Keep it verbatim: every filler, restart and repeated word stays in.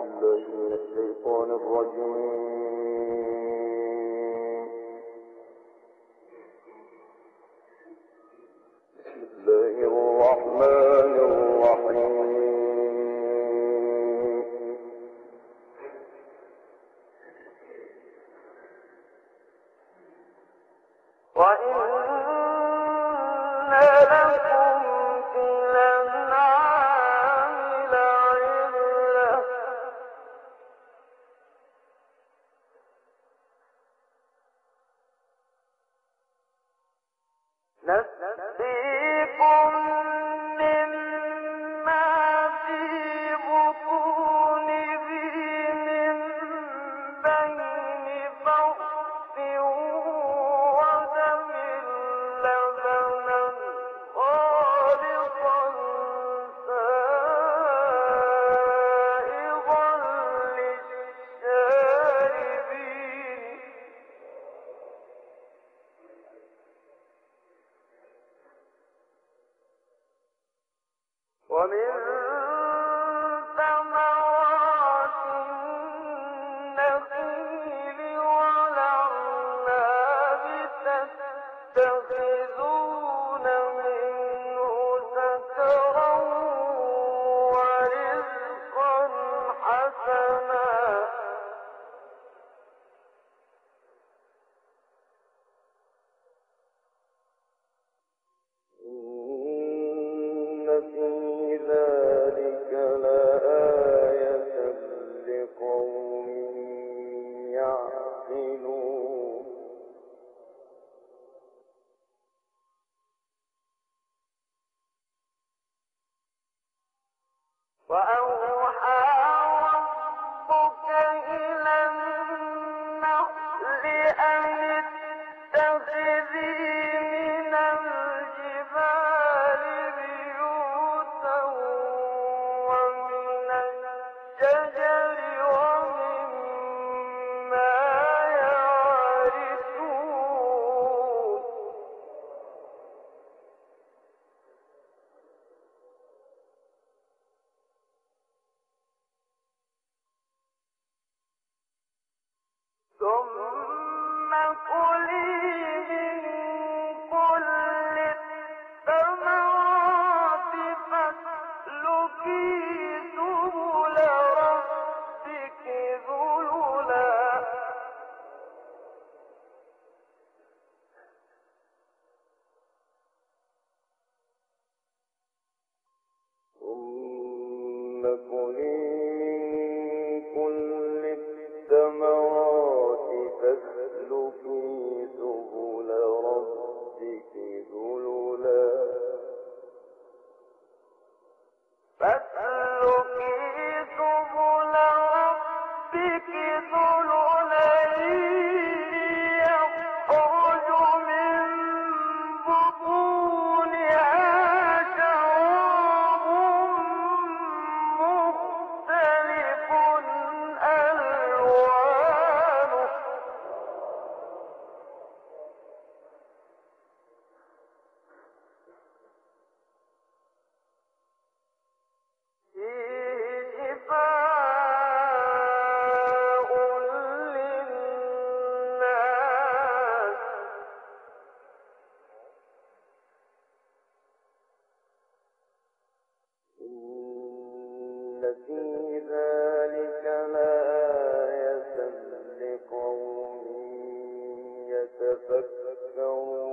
بالله من الشيطان الرجيم. بسم الله الرحمن الرحيم. وإن لكم في الأنعام لعبرة نسقيكم مما في بطونه من بين فرث ودم لبنا خالصا سائغا للشاربين ومن ثمرات النخيل والأعناب تتخذون منه سكرا ورزقا حسنا إن في ذلك لآية لقوم يعقلون وأوحى ربك إلى النحل أن اتخذي من الجبال بيوتا ومن الشجر ومما يعرشون ثم كلي من كل الثمرات فاسلكي سبل ربك ذللا ثم كلي من كل الثمرات فاسلكي سبل ربك ذللا فاسلكي سبل ربك ذللا يخرج من بطونها شراب مختلف ألوانه فيه شفاء للناس إن في ذلك لآية لقوم يتفكرون